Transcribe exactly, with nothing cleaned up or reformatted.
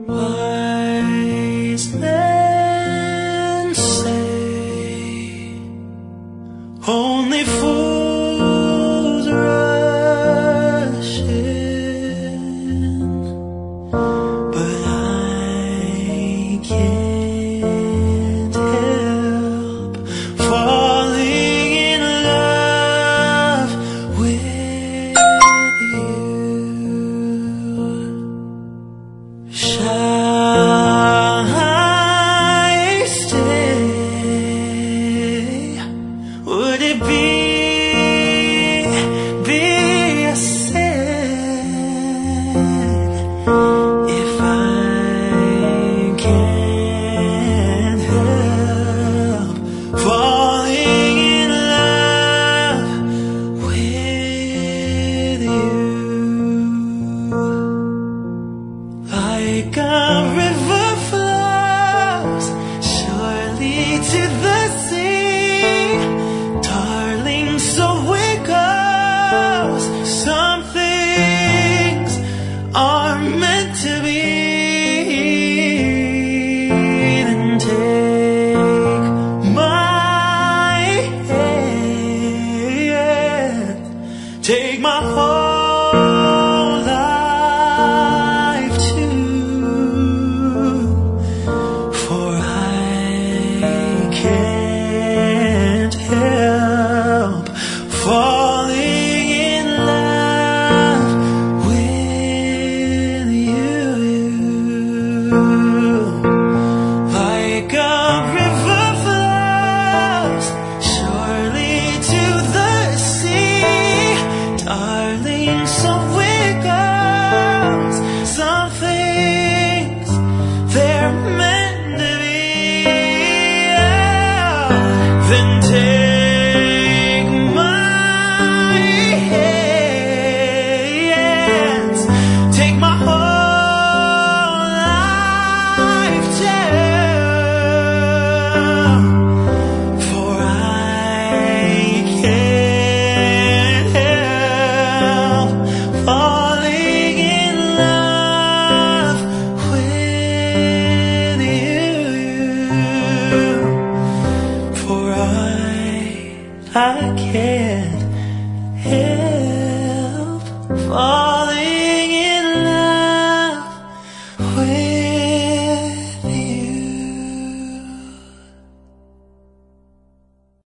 Wise men say only fools rush in, but I can't help falling in love with you. Shall I stay? Would it be, be a sin if I can't help falling in love with you? Like a